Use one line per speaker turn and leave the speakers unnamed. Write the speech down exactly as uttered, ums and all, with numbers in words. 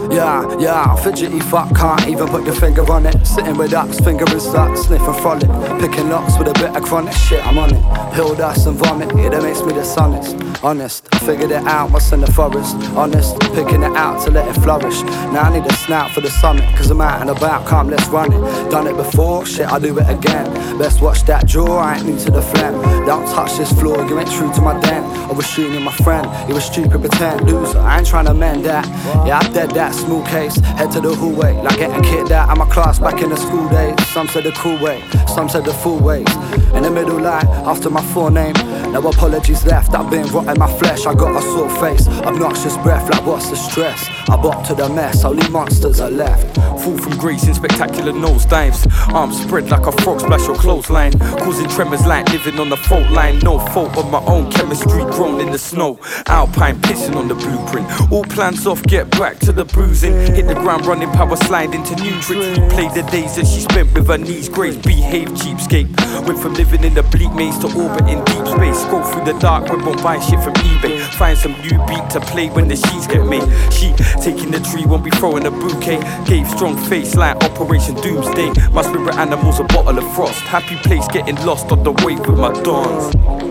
Yeah, yeah, fidgety fuck, can't even put your finger on it. Sitting with ups, finger and start sniffing frolic. Picking locks with a bit of chronic shit, I'm on it. Pill dust and vomit, yeah, that makes me dishonest. Honest, I figured it out, what's in the forest. Honest, picking it out to let it flourish. Now I need a snout for the summit, cause I'm out and about, calm, let's run it. Done it before, shit, I'll do it again. Best watch that jaw, I ain't new to the phlegm. Don't touch this floor, you ain't true to my den. I was shooting my friend, you was stupid, pretend loser, I ain't trying to mend that. Yeah, I dead that small case, head to the hallway, like getting kicked out of my class back in the school days. Some said the cool way, some said the full ways. In the middle line, after my forename, no apologies left, I've been rotting my flesh. I got a sore face, obnoxious breath, like what's the stress? I bop to the mess, only monsters are left.
Fall from grace in spectacular nosedives. Arms spread like a frog splash or clothesline, causing tremors like living on the fault line. No fault of my own, chemistry grown in the snow. Alpine pissing on the blueprint. All plans off, get back to the bruising. Hit the ground running, power slide into new tricks. Play the days that she spent with her knees grazed. Behave cheapskate. Went from living in the bleak maze to orbiting deep space. Scroll through the dark web, won't buy shit from eBay. Find some new beat to play when the sheets get made. She taking the tree, won't be throwing a bouquet. Gave strong face like Operation Doomsday. My spirit animals a bottle of frost. Happy place getting lost on the wave with my dawns.